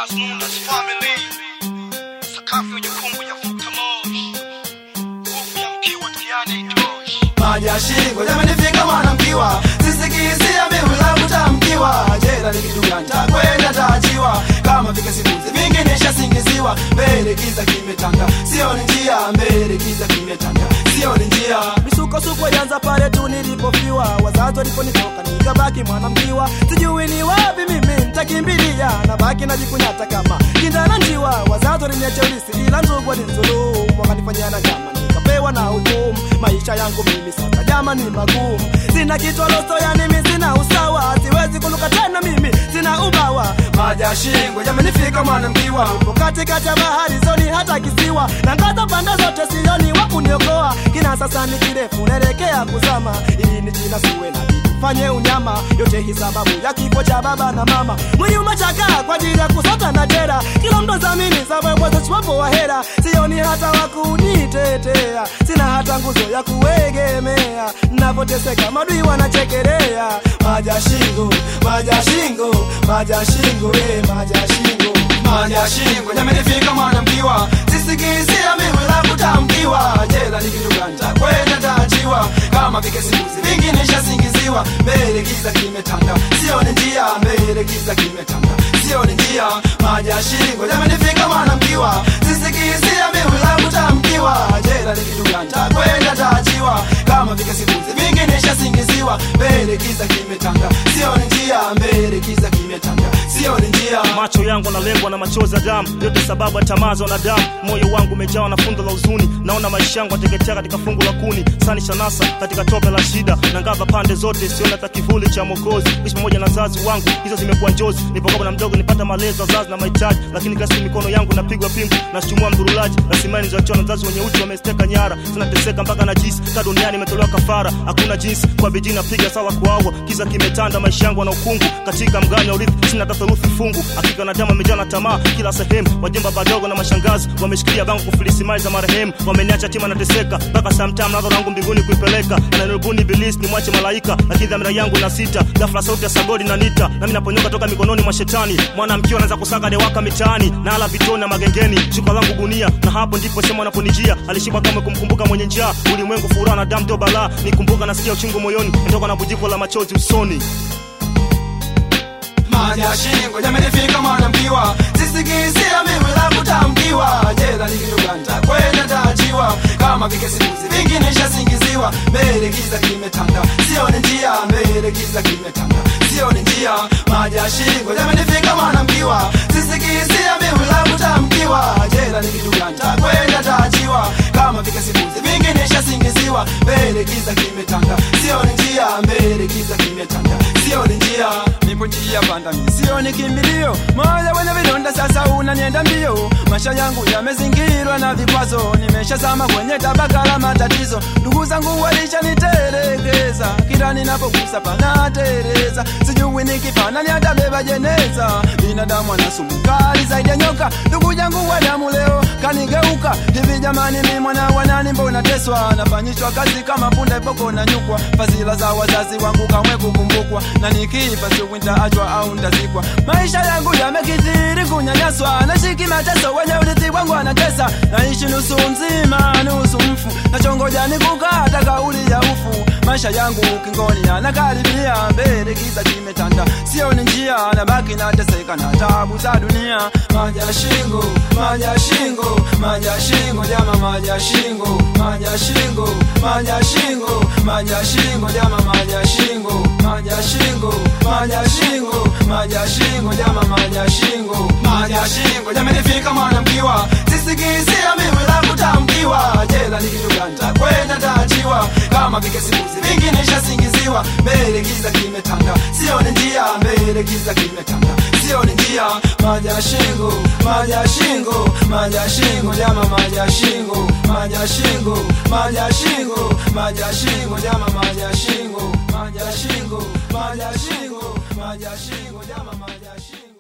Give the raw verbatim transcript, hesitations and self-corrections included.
Nunes family. Sakafu jukumu ya futa moshi. Nguvu ya mkiwa tiani toshi. Maji ya shingo yamenifika mwanamkiwa. Sisikizia mimi la kutamkiwa. Jela ni kitu gani takwenda taachiwa. Kama vike simuzi vingi nishasingiziwa. Mbele kiza kimetanda, sio ni njia. Mbele kiza kimetanda, sio ni njia. Misuko suko yanza pale tu nilipofiwa. Wazazi waliponitoka nikabaki mwanamkiwa. Sijui ni wapi mimi nitakimbilia. Nabaki najikunyata kama kindana njiwa. Wazazi waliniacha ulisi ila ndugu walinizulumu. Wakanifanyia na nyama nikapewa na hukumu. Maisha yangu mimi sasa jama ni magumu. Sina kitu loso yani mimi sina usawa. Siwezi kuluka tena mimi sina ubawa. Maji ya shingo yamenifika mwanamkiwa. Upo katikati ya bahari zoni hata kisiwa. Na ngata pande zote sioni wa kuniokoa. Kina sasa ni kirefu naelekea kuzama. Ili ni jina siwe na fanye unyama. Yote hii sababu ya kifo cha baba na mama. Mwili umechaka kwa ajili ya kusota na jera. Kila mtu zamini sababu wazo chwapo wa hera. Sioni hata wakunitetea. Sina hata nguzo ya kuegemea. Napoteseka madui wanachekelea. Maji ya shingo, maji ya shingo, maji ya shingo, eh, maji ya shingo. Maji ya shingo yamenifika mwanamkiwa. Sisikizia mimi la kutamkiwa. Jela ni kitu gani takwenda taachiwa. Kama vike simuzi vingi nishasingiziwa. Mbele giza kimetanda, sio ni njia. Mbele giza kimetanda, sio ni njia. Maji ya shingo yamenifika mwanamkiwa. Sisikizia mimi la kutamkiwa. Jela ni kitu gani takwenda taachiwa. Kama vike simuzi vingi nishasingiziwa. Mbele giza kimetanda, sio ni njia. Mbele giza kimetanda, sio ni njia. Macho yangu yanalengwa na machozi ya damu. Yote sababu ya tamaa za wanadamu. Moyo wangu umejawa na fundo la huzuni. Naona maisha yangu yateketea katika fungu la kuni. Sani shanasa katika tope la shida. Na ngava pande zote siona hata kivuli cha Mwokozi. Ishi pamoja na wazazi wangu, hizo zimekuwa njozi. Nipokuwa na mdogo nipata malezi ya wazazi na mahitaji. Lakini kila siku mikono yangu napigwa pingu. Nashtumua mdurulaji. Rasimani za wazazi wenye uchi wamesteka nyara. Zinateseka mpaka na jisi. Ka duniani imetolewa kafara. Hakuna jinsi kwa bidii napiga sawa kuawa. Kiza kimetanda maisha yangu na ukungu. Katika mgani wa urithi sina hata theluthi fungu. Hakika na damu imejaa na tamaa kila sehemu. Wajomba badogo na mashangazi wameshikilia bango kufilisi mali za marehemu. Wameniacha tima nateseka mpaka sometime nadhara yangu mbinguni kuipeleka. Ananirubuni ibilisi ni mwache malaika. Lakini dhamira yangu na sita. Ghafla sauti ya sagodi na nita. Na mimi naponyoka toka mikononi mwa shetani. Mwanamkiwa anaanza kusaga dewaka mitaani. Na ala vitoni na magengeni. Shuka langu gunia. Na hapo ndipo sema anaponijia. Alishiba kama kumkumbuka mwenye njaa. Ulimwengu furaha na damu ndio balaa. Nikumbuka nasikia uchungu moyoni. Nitoka na bujiko la machozi usoni. Maji ya shingo yamenifika mwanamkiwa. Sisikizia mimi la kutamkiwa. Jela ni kitu gani takwenda taachiwa. Kama vike simuzi vingi nishasingiziwa. Mbele giza kimetanda, sio ni njia. Mbele giza kimetanda, sio ni njia. Maji ya shingo yamenifika mwanamkiwa. Sisikizia mimi la kutamkiwa. Jela ni kitu gani takwenda taachiwa. Kama vike simuzi vingi nishasingiziwa. Mbele giza kimetanda, sio ni njia. Mbele giza kimetanda, sio ni njia. Nipo njia panda mimi sio ni kimbilio. Moyo wenye vidonda sasa unanienda mbio. Maisha yangu yamezingirwa na vikwazo. Nimeshazama kwenye tabaka la matatizo. Ndugu zangu walishanitelekeza. Kila ninapogusa panatereza. Sijui nikifana nitabeba jeneza. Binadamu ana sumu kali zaidi ya nyoka. Ndugu yangu wa damu leo kanigeuka. Hivi jamani mimi mwana wa nani mbona teswa. Nafanyishwa kazi kama punda ipoko na nyukwa. Fadhila za wazazi wangu kamwe kukumbukwa. Na nikifa sio nitaachwa au nitazikwa. Maisha yangu yamekithiri kunyanyaswa. Nashiki mateso wenye urithi wangu anatesa. Naishi nusu mzima nusu mfu. Nachongoja nikukata kauli ya ufu. Maisha yangu ukingoni yanakaribia. Mbele giza kimetanda, sio ni njia. Nabaki nateseka na taabu za dunia. Maji ya shingo, maji ya shingo, maji ya shingo jama, maji ya shingo, maji ya shingo, maji ya shingo, maji ya shingo jama, maji ya shingo, maji ya shingo, maji ya shingo, maji ya shingo jama, maji ya shingo. Maji ya shingo yamenifika mwanamkiwa. Sisikizia mimi la kutamkiwa. Jela ni kitu gani takwenda taachiwa. Kama vike simuzi vingi nishasingiziwa. Mbele giza kimetanda, sio ni njia. Mbele giza kimetanda, sio ni njia. Maji ya shingo, maji ya shingo, maji ya shingo jama, maji ya shingo, maji ya shingo, maji ya shingo, maji ya shingo jama, maji ya shingo, maji ya shingo, maji ya shingo, maji ya shingo jama, maji ya shingo.